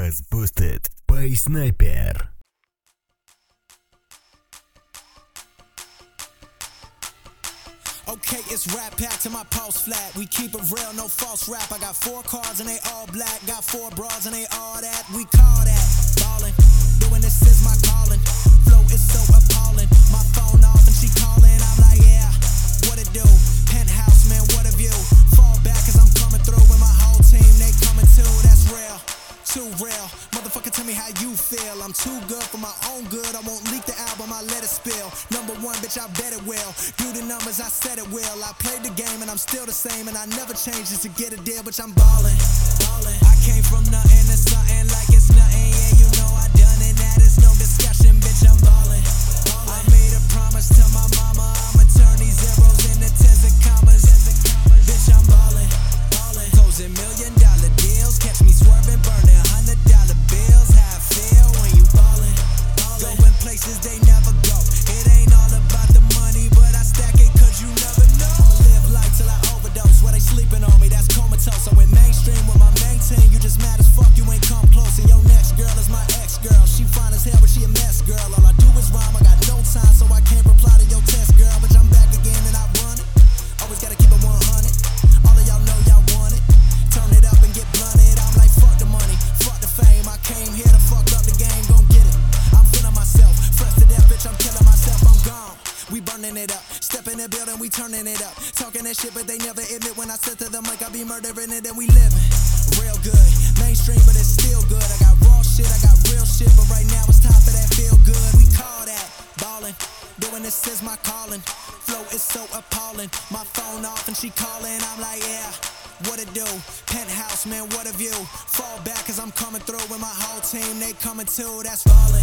was boosted by Sniper. Okay, it's rap pack to my pulse flat. We keep it real, no false rap. I got 4 cars and they all black. Got 4 bras and they all that. We call that ballin'. Doing this is my calling. Flow is so appalling. My phone off and she calling. I'm like, yeah, what it do? Penthouse, man, what a view. Fall back cause I'm coming through with my whole team. They coming too, that's real. Too real. Motherfucker, tell me how you feel. I'm too good for my own good. I won't leak the album, I let it spill. Number 1, bitch, I bet it will. Do the numbers, I said it will. I played the game and I'm still the same. And I never changed just to get a deal, bitch, I'm ballin'. I came from nothing to something like it's nothing. Yeah, you know I done it, that is no discussion, bitch, I'm ballin'. I made a promise to my mama, I'ma turn these zeros into tens and commas. Bitch, I'm ballin'. Closing $1 million deals, catch me swerving, burning $100 bills. How I feel when you ballin'. Going places they never go. It ain't all about the money, but I stack it cause you never know. I'ma live life till I overdose. Where they sleeping on me, that's comatose. I went mainstream with my main team. You just mad as fuck, you ain't come close. And your next girl is my ex-girl. She fine as hell, but she a mess, girl. All I do is rhyme, I got no time, so I can't reply to your test, girl. But I'm back again and I run it. Always gotta keep it 100. All of y'all know y'all want it. Turn it up and get blunted. I'm like, fuck the money, fuck the fame. I came here to fuck up the game, gon' get it. I'm feeling myself, fresh to death, bitch, I'm killing myself, I'm gone. We burning it up, step in the building, we turning it up. Talking that shit, but they never admit when I sit to the mic, I be murdering it and we living real good. Mainstream, but it's still good. I got raw shit, I got real shit, but right now it's time for that feel good. We call that ballin'. Doing this is my calling. Flow is so appalling. My phone off and she calling. I'm like, yeah, what it do? Penthouse, man, what a view. Fall back cause I'm coming through with my whole team. They coming too, that's ballin'.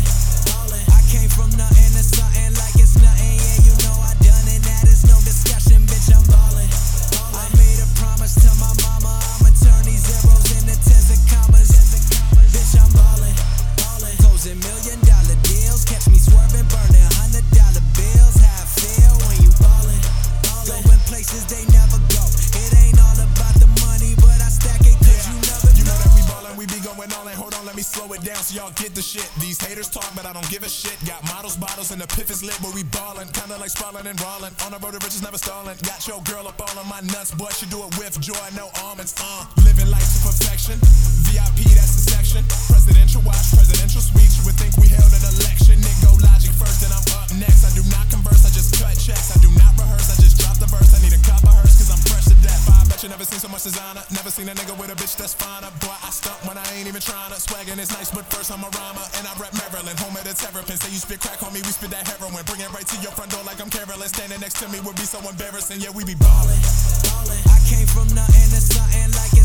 I came from nothing to something like it's nothing. Yeah, you know I done it, that is no discussion, bitch, I'm ballin'. I made a promise to my mama, I'ma turn these zeros into tens and commas. Bitch, I'm ballin'. Closing $1 million deals, catch me swerving, burning $100 bills. How I feel when you ballin'. Going places they never go. It ain't all about the money, but I stack it cause you never know. You know that we ballin', we be going all in. Hold on, let me slow it down so y'all get the shit. These haters talk, but I don't give a shit. Got models, bottles, and the piff is lit, but we ballin'. Kinda like sprawlin' and rollin'. On the road to riches, never stallin'. Got your girl up all on my nuts, boy, she do it with joy, no almonds. Living life to perfection. VIP, that's the section. Presidential watch, presidential suites. You would think we held an election. Nick go logic first, then I'm up next. I do not converse, I just cut checks. I do not rehearse, I just drop the verse. I need a cup of hers, cause I'm fresh to death. I bet you never seen so much designer. Never seen a nigga with a bitch that's finer. Boy, I stunt when I ain't even tryna. Swaggin' is nice, but first I'm a rhymer. And I rep Maryland, home of the Terrapins. Say you spit crack, homie, we spit that heroin. Bring it right to your front door like I'm Carolyn. Standing next to me would be so embarrassing. Yeah, we be ballin'. I came from nothing to something like it's